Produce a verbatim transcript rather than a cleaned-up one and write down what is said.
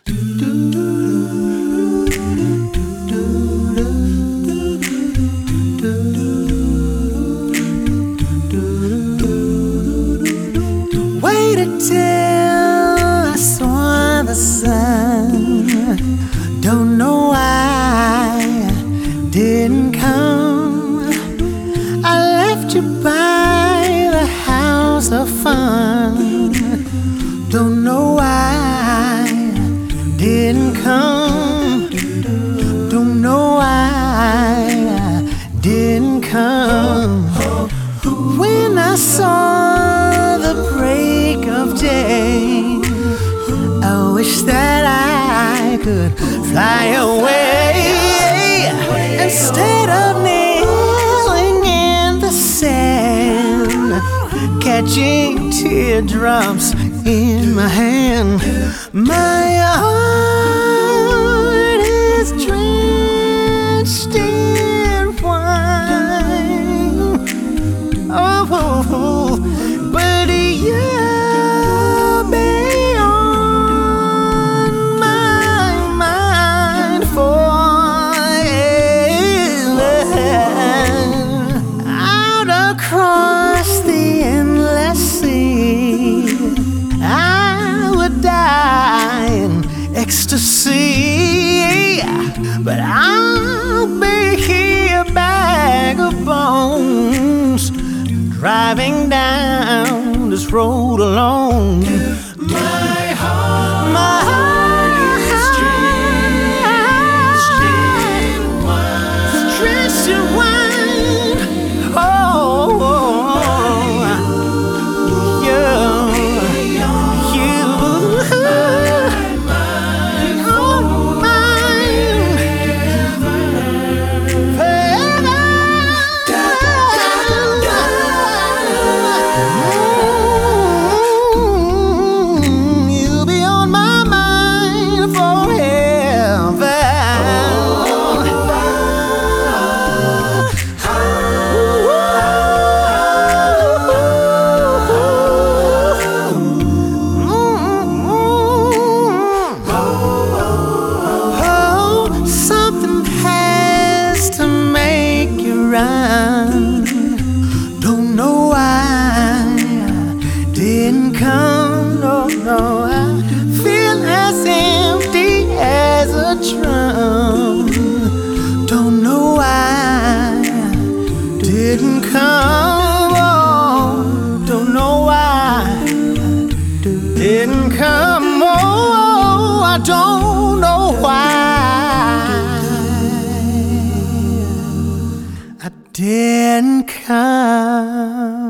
Waited till I saw the sun. Don't know why I didn't come. I left you by the house of fun. Don't know why I didn't come. Don't know why I didn't come. When I saw the break of day, I wish that I could fly away. Instead of kneeling in the sand, catching teardrops in my hand, my heart is drenched in wine. Oh, but you'll be on my mind forever. Out across the endless sea, I would die in ecstasy, but I'll be here, bag of bones, driving down this road alone. My heart, my heart is drenched in wine, drenched in wine. Oh, you, you, on mine forever. You'll be on my mind forever. Oh, something has to make you run. Don't know why I didn't come. No, no, I feel as empty as a drum. Don't know why I didn't come. Oh, don't know why I didn't come. Oh, I don't know why I didn't come.